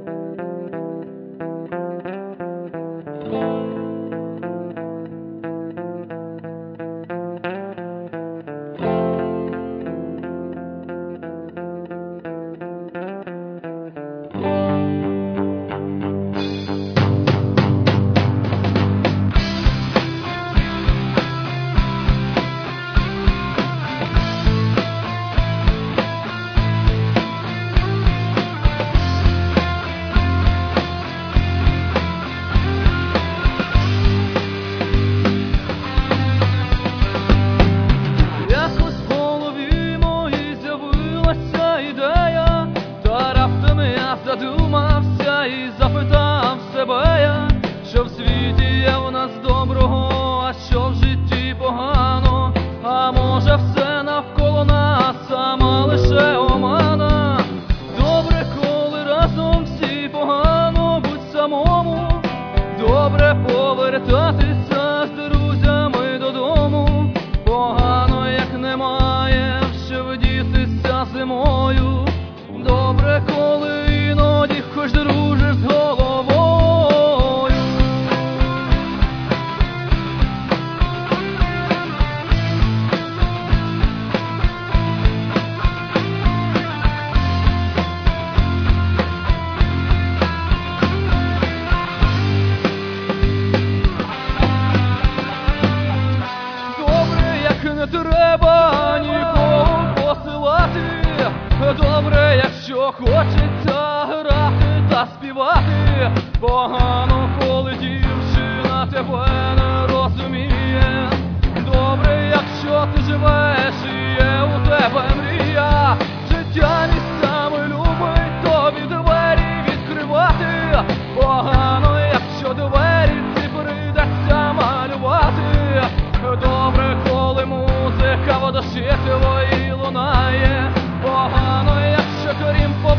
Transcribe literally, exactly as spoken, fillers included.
Задумався і запитав себе я, що в світі є в нас доброго, а що в житті погано. А може все навколо нас сама лише омана. Добре, коли разом всі, погано будь самому. Добре повертатися з друзями додому. Погано, як немає в що вдітися зимою. Добре, коли іноді хоч дружиш з головою. Добре, як не треба нікого посилати. Добре, якщо хочеться грати та співати. Погано, коли дівчина тебе не розуміє. Добре, якщо ти живеш і є у тебе мрія. Життя місцями любить тобі двері відкривати. Погано, якщо двері ці прийдеться малювати. Добре, коли музика в душі твоїй лунає. Погано, якщо крім